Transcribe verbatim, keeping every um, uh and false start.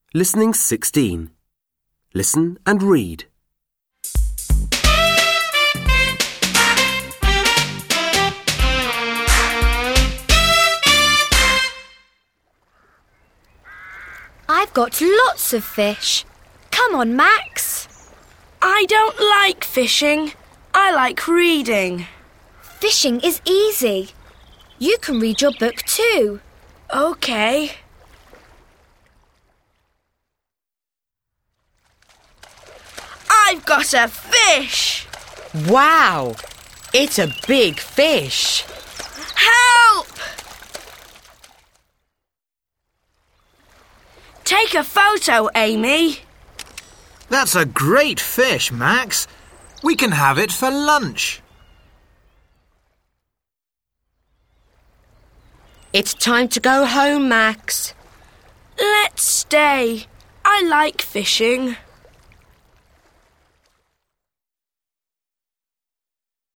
Listening sixteen. Listen and read. I've got lots of fish. Come on, Max. I don't like fishing. I like reading. Fishing is easy. You can read your book too. OK. I've got a fish! Wow! It's a big fish. Help! Take a photo, Amy. That's a great fish, Max. We can have it for lunch. It's time to go home, Max. Let's stay. I like fishing.